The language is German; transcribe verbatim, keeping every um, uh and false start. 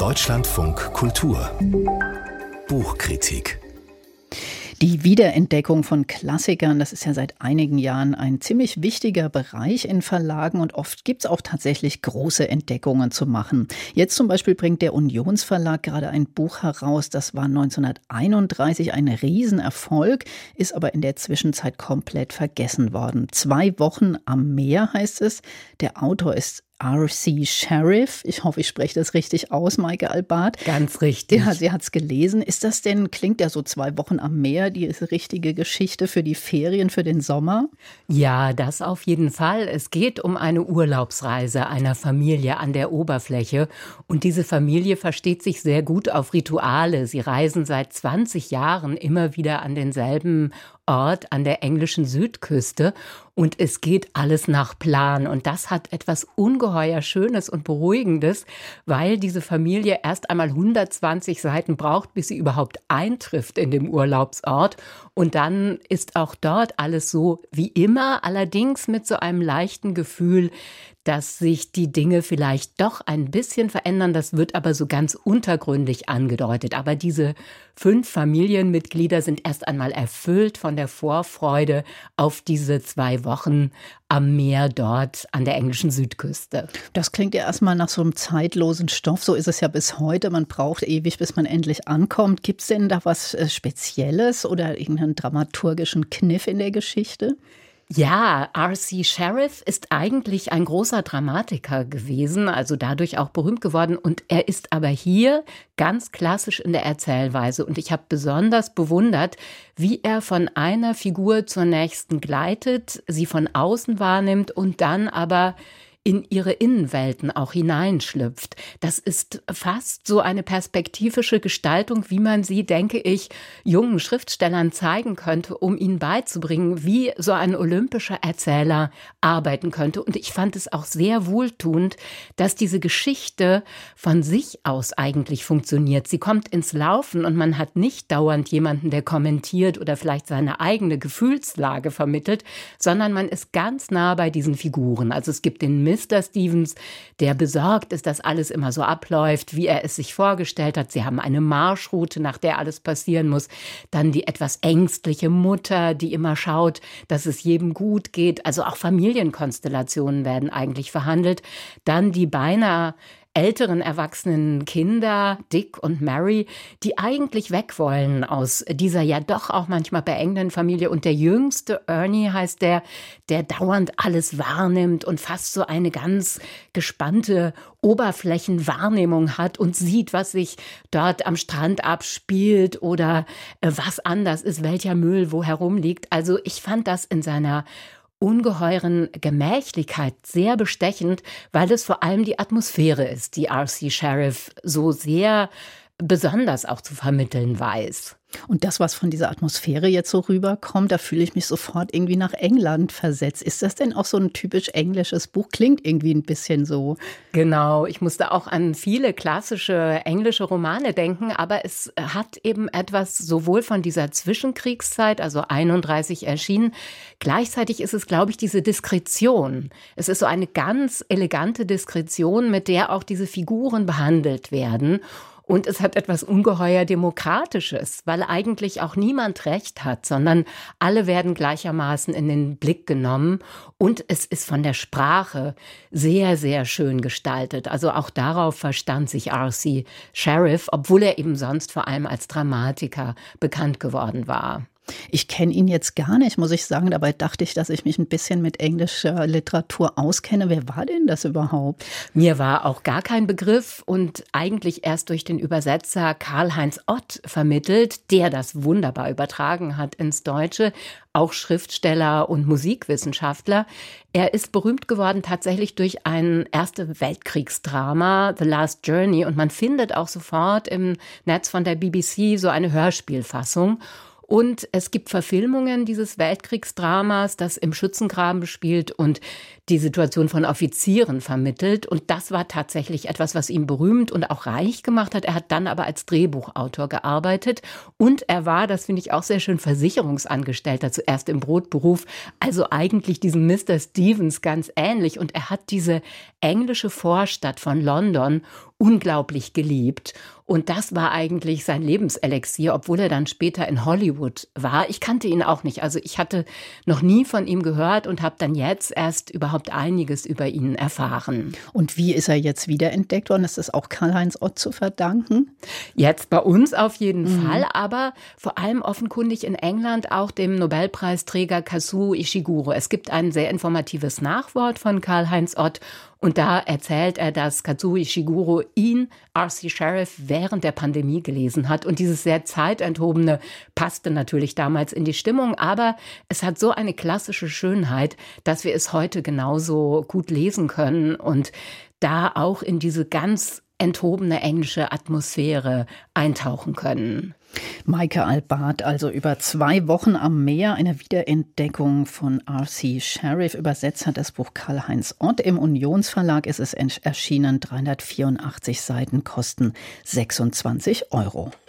Deutschlandfunk Kultur Buchkritik. Die Wiederentdeckung von Klassikern, das ist ja seit einigen Jahren ein ziemlich wichtiger Bereich in Verlagen und oft gibt es auch tatsächlich große Entdeckungen zu machen. Jetzt zum Beispiel bringt der Unionsverlag gerade ein Buch heraus, das war neunzehnhunderteinunddreißig ein Riesenerfolg, ist aber in der Zwischenzeit komplett vergessen worden. Zwei Wochen am Meer heißt es. Der Autor ist R C Sheriff. Ich hoffe, ich spreche das richtig aus, Maike Albart. Ganz richtig. Ja, sie hat es gelesen. Ist das denn, klingt ja so zwei Wochen am Meer, die richtige Geschichte für die Ferien, für den Sommer? Ja, das auf jeden Fall. Es geht um eine Urlaubsreise einer Familie an der Oberfläche. Und diese Familie versteht sich sehr gut auf Rituale. Sie reisen seit zwanzig Jahren immer wieder an denselben Ort an der englischen Südküste und es geht alles nach Plan und das hat etwas ungeheuer Schönes und Beruhigendes, weil diese Familie erst einmal hundertzwanzig Seiten braucht, bis sie überhaupt eintrifft in dem Urlaubsort und dann ist auch dort alles so wie immer, allerdings mit so einem leichten Gefühl, dass sich die Dinge vielleicht doch ein bisschen verändern. Das wird aber so ganz untergründig angedeutet. Aber diese fünf Familienmitglieder sind erst einmal erfüllt von der Vorfreude auf diese zwei Wochen am Meer dort an der englischen Südküste. Das klingt ja erstmal nach so einem zeitlosen Stoff. So ist es ja bis heute. Man braucht ewig, bis man endlich ankommt. Gibt es denn da was Spezielles oder irgendeinen dramaturgischen Kniff in der Geschichte? Ja, R C Sheriff ist eigentlich ein großer Dramatiker gewesen, also dadurch auch berühmt geworden. Und er ist aber hier ganz klassisch in der Erzählweise. Und ich habe besonders bewundert, wie er von einer Figur zur nächsten gleitet, sie von außen wahrnimmt und dann aber in ihre Innenwelten auch hineinschlüpft. Das ist fast so eine perspektivische Gestaltung, wie man sie, denke ich, jungen Schriftstellern zeigen könnte, um ihnen beizubringen, wie so ein olympischer Erzähler arbeiten könnte. Und ich fand es auch sehr wohltuend, dass diese Geschichte von sich aus eigentlich funktioniert. Sie kommt ins Laufen und man hat nicht dauernd jemanden, der kommentiert oder vielleicht seine eigene Gefühlslage vermittelt, sondern man ist ganz nah bei diesen Figuren. Also es gibt den Mister Stevens, der besorgt ist, dass alles immer so abläuft, wie er es sich vorgestellt hat. Sie haben eine Marschroute, nach der alles passieren muss. Dann die etwas ängstliche Mutter, die immer schaut, dass es jedem gut geht. Also auch Familienkonstellationen werden eigentlich verhandelt. Dann die beinahe älteren erwachsenen Kinder, Dick und Mary, die eigentlich weg wollen aus dieser ja doch auch manchmal beengenden Familie. Und der jüngste, Ernie heißt der, der dauernd alles wahrnimmt und fast so eine ganz gespannte Oberflächenwahrnehmung hat und sieht, was sich dort am Strand abspielt oder was anders ist, welcher Müll wo herumliegt. Also ich fand das in seiner ungeheuren Gemächlichkeit sehr bestechend, weil es vor allem die Atmosphäre ist, die R C Sheriff so sehr besonders auch zu vermitteln weiß. Und das, was von dieser Atmosphäre jetzt so rüberkommt, da fühle ich mich sofort irgendwie nach England versetzt. Ist das denn auch so ein typisch englisches Buch? Klingt irgendwie ein bisschen so. Genau, ich musste auch an viele klassische englische Romane denken, aber es hat eben etwas sowohl von dieser Zwischenkriegszeit, also einunddreißig erschienen, gleichzeitig ist es, glaube ich, diese Diskretion. Es ist so eine ganz elegante Diskretion, mit der auch diese Figuren behandelt werden. Und es hat etwas ungeheuer Demokratisches, weil eigentlich auch niemand Recht hat, sondern alle werden gleichermaßen in den Blick genommen. Und es ist von der Sprache sehr, sehr schön gestaltet. Also auch darauf verstand sich R C Sheriff, obwohl er eben sonst vor allem als Dramatiker bekannt geworden war. Ich kenne ihn jetzt gar nicht, muss ich sagen. Dabei dachte ich, dass ich mich ein bisschen mit englischer Literatur auskenne. Wer war denn das überhaupt? Mir war auch gar kein Begriff und eigentlich erst durch den Übersetzer Karl-Heinz Ott vermittelt, der das wunderbar übertragen hat ins Deutsche. Auch Schriftsteller und Musikwissenschaftler. Er ist berühmt geworden tatsächlich durch ein Erste Weltkriegsdrama, The Last Journey. Und man findet auch sofort im Netz von der B B C so eine Hörspielfassung. Und es gibt Verfilmungen dieses Weltkriegsdramas, das im Schützengraben spielt und die Situation von Offizieren vermittelt. Und das war tatsächlich etwas, was ihn berühmt und auch reich gemacht hat. Er hat dann aber als Drehbuchautor gearbeitet. Und er war, das finde ich auch sehr schön, Versicherungsangestellter, zuerst im Brotberuf. Also eigentlich diesem Mister Stevens ganz ähnlich. Und er hat diese englische Vorstadt von London unglaublich geliebt. Und das war eigentlich sein Lebenselixier, obwohl er dann später in Hollywood war. Ich kannte ihn auch nicht. Also ich hatte noch nie von ihm gehört und habe dann jetzt erst überhaupt einiges über ihn erfahren. Und wie ist er jetzt wiederentdeckt worden? Ist das auch Karl-Heinz Ott zu verdanken? Jetzt bei uns auf jeden mhm. Fall, aber vor allem offenkundig in England auch dem Nobelpreisträger Kazuo Ishiguro. Es gibt ein sehr informatives Nachwort von Karl-Heinz Ott. Und da erzählt er, dass Kazuo Ishiguro ihn, R C Sheriff, während der Pandemie gelesen hat. Und dieses sehr zeitenthobene passte natürlich damals in die Stimmung. Aber es hat so eine klassische Schönheit, dass wir es heute genauso gut lesen können und da auch in diese ganz enthobene englische Atmosphäre eintauchen können. Maike Albart, also über zwei Wochen am Meer, eine Wiederentdeckung von R C Sheriff. Übersetzt hat das Buch Karl-Heinz Ott. Im Unionsverlag ist es erschienen, dreihundertvierundachtzig Seiten, kosten sechsundzwanzig Euro.